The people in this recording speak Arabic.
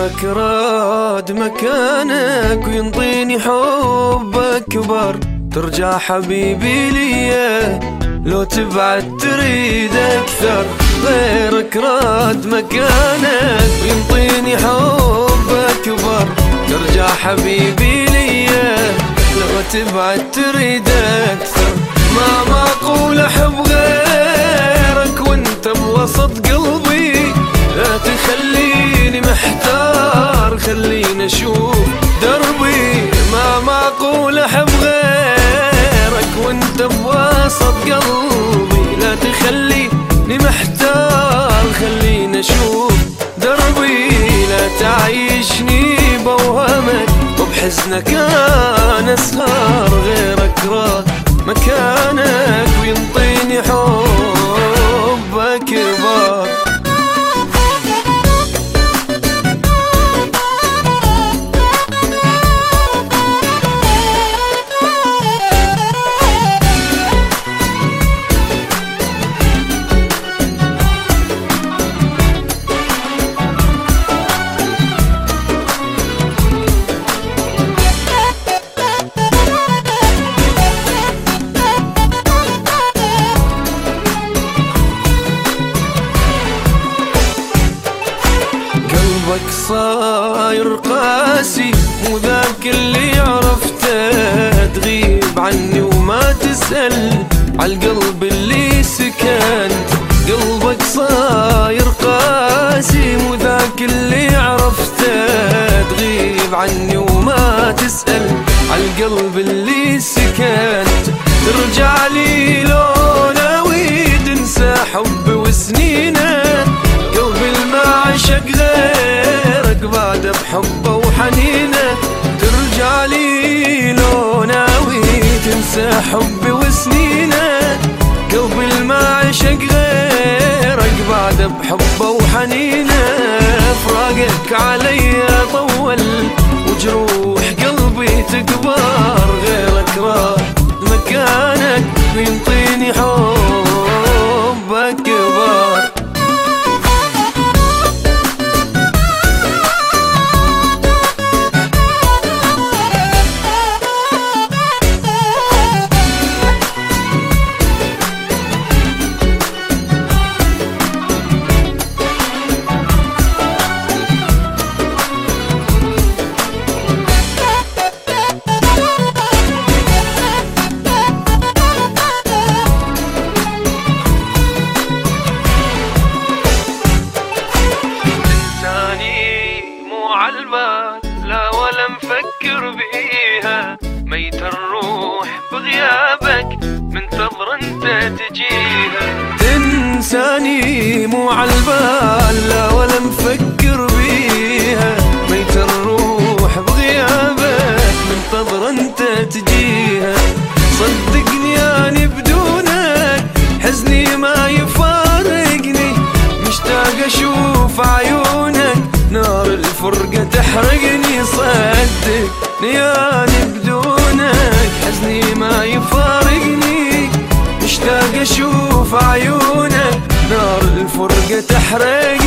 غيرك راد مكانك وينطيني حب أكبر. ترجع حبيبي ليا لو تبعد تريد أكثر. غيرك راد مكانك وينطيني حب أكبر. ترجع حبيبي ليا لو تبعد تريد أكثر. ما معقول أحب غيرك وانت بوسط قلبي. لا تخليني محتار خليني أشوف دربي. ما معقول أحب غيرك وانت بوسط قلبي. لا تخليني محتار خليني أشوف دربي. لا تعيشني بوهمك وبحزنك أنا أسهر. غيرك راد مكانك وينطيني حب أكبر. قلبك صاير قاسي مو ذاك اللي عرفته. تغيب عني وما تسأل عالقلب اللي سكنت. قلبك صاير قاسي مو ذاك اللي عرفته. تغيب عني وما تسأل عالقلب اللي سكنت. ترجع لي لو ناوي تنسى حبي وسنينه. قلبي المعشق غيرك بعد بحبه وحنينه. ترجع لي لو ناوي تنسى حبي وسنينه. قلبي المعشق غيرك بعد بحبه وحنينه. فراقك علي طول وجروح قلبي تكبر. غيرك راد مكانك وينطيني حب أكبر. لا ولا مفكر بيها. ميت الروح بغيابك منتظر انت تجيها. تنساني مو عالبال لا ولا مفكر بيها. ميت الروح بغيابك منتظر انت تجيها. صدقني اني بدونك حزني ما يفارقني. مشتاق اشوف عيونك نار الفرقة تحرقني. صدقني اني بدونك حزني ما يفارقني. مشتاق اشوف عيونك نار الفرقة تحرقني.